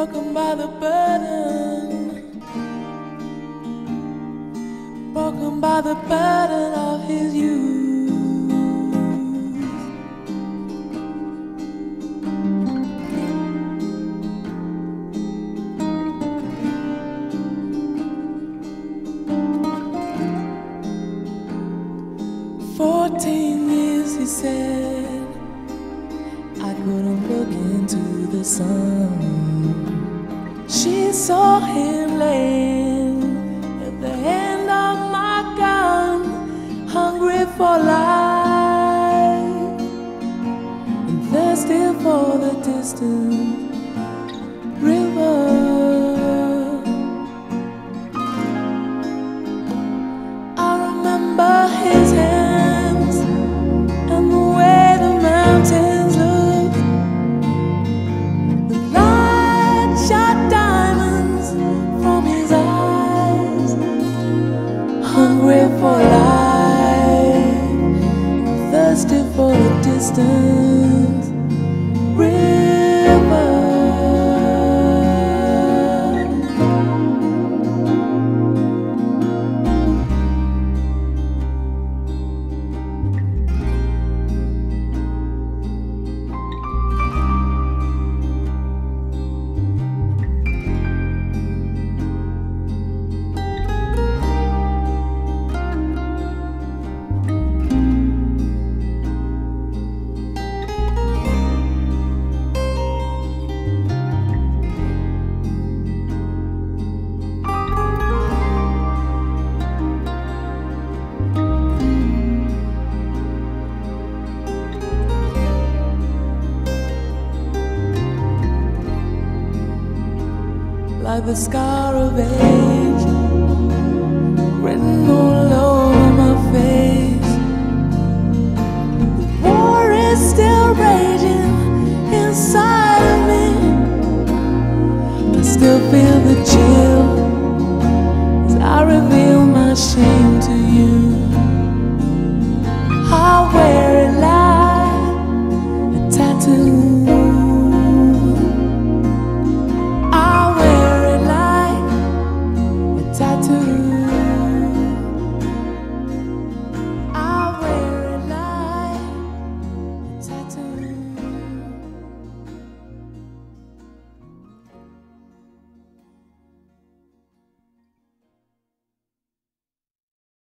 broken by the burden, broken by the burden of his youth. 14 years, he said, I couldn't look into the sun. She saw him laying at the end of my gun, hungry for life and thirsty for the distant river. I remember his hands and the way the mountains looked. The light shot diamonds from his eyes, hungry for life, thirsty for the distant river. Like the scar of age written all over my face. The war is still raging inside of me. I still feel the chill